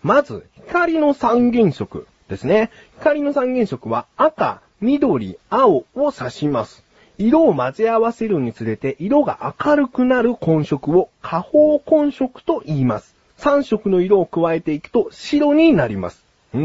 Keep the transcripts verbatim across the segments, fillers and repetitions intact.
まず、光の三原色ですね。光の三原色は赤、緑、青を指します。色を混ぜ合わせるにつれて色が明るくなる混色を下方混色と言います。さん色の色を加えていくと白になります。うん。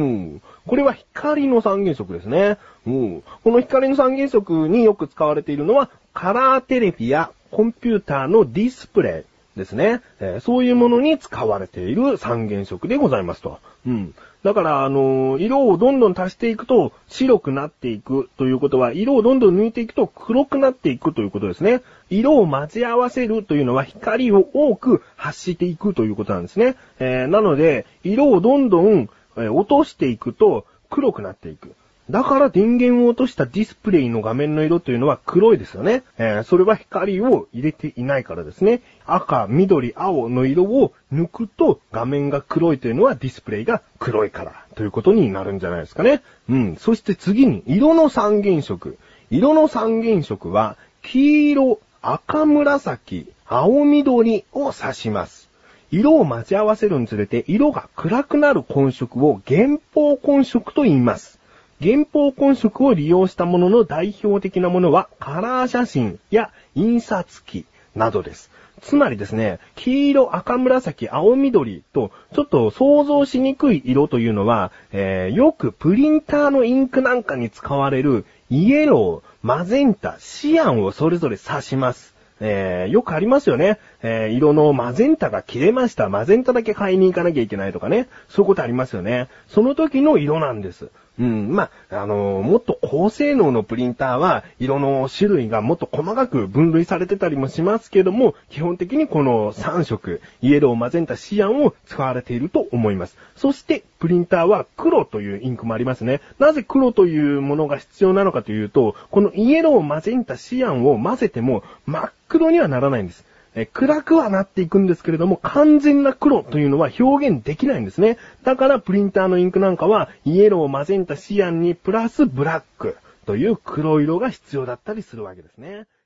これは光の三原色ですね。うん。この光の三原色によく使われているのはカラーテレビやコンピューターのディスプレイですね。えー、そういうものに使われている三原色でございますと。うん。だから、あのー、色をどんどん足していくと白くなっていくということは、色をどんどん抜いていくと黒くなっていくということですね。色を混ぜ合わせるというのは光を多く発していくということなんですね。えー、なので、色をどんどん、えー、落としていくと黒くなっていく。だから電源を落としたディスプレイの画面の色というのは黒いですよね。えー、それは光を入れていないからですね。赤、緑、青の色を抜くと画面が黒いというのはディスプレイが黒いからということになるんじゃないですかね。うん。そして次に色の三原色。色の三原色は黄色、赤紫、青緑を指します。色を混ぜ合わせるにつれて色が暗くなる混色を原泡混色と言います。原泡混色を利用したものの代表的なものはカラー写真や印刷機などです。つまりですね、黄色、赤紫、青緑とちょっと想像しにくい色というのは、えー、よくプリンターのインクなんかに使われるイエロー、マゼンタ、シアンをそれぞれ指します。えー、よくありますよね。えー、色のマゼンタが切れました。マゼンタだけ買いに行かなきゃいけないとかね。そういうことありますよね。その時の色なんです。うん、まあ、あのー、もっと高性能のプリンターは、色の種類がもっと細かく分類されてたりもしますけども、基本的にこのさん色、イエロー、マゼンタ、シアンを使われていると思います。そして、プリンターは黒というインクもありますね。なぜ黒というものが必要なのかというと、このイエロー、マゼンタ、シアンを混ぜても真っ黒にはならないんです。え暗くはなっていくんですけれども、完全な黒というのは表現できないんですね。だからプリンターのインクなんかはイエロー、マゼンタ、シアンにプラスブラックという黒色が必要だったりするわけですね。